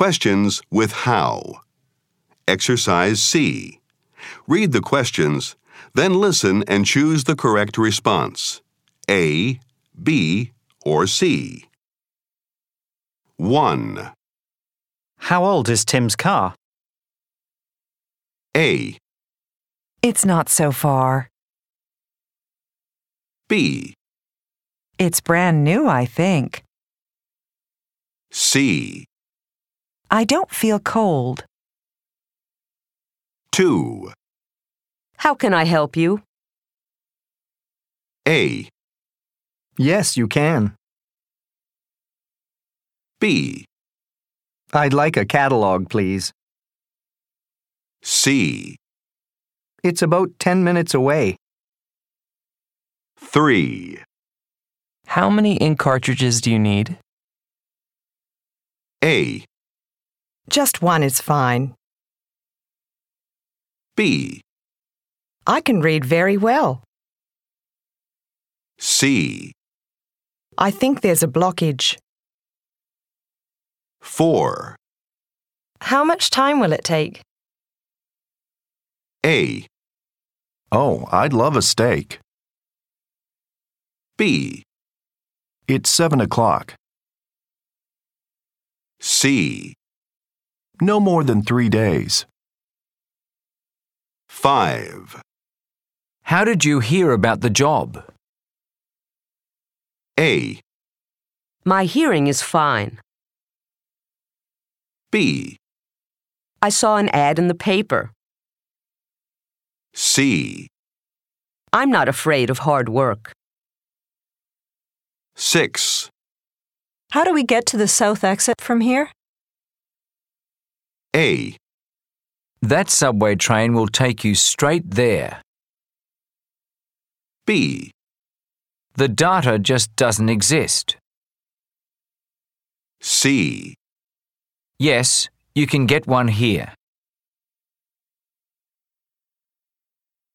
questions with how. Exercise C. Read the questions, then listen and choose the correct response. A, B, or C. 1. How old is Tim's car? A, It's not so far. B, It's brand new, I think. C. I don't feel cold. 2. How can I help you? A, Yes, you can. B, I'd like a catalog, please. C. It's about 10 minutes away. 3. How many ink cartridges do you need? A, Just one is fine. B, I can read very well. C. I think there's a blockage. 4. How much time will it take? A, Oh, I'd love a steak. B, It's 7 o'clock. C. No more than 3 days. 5. How did you hear about the job? A, My hearing is fine. B, I saw an ad in the paper. C. I'm not afraid of hard work. 6. How do we get to the south exit from here? A, That subway train will take you straight there. B, The data just doesn't exist. C. Yes, you can get one here.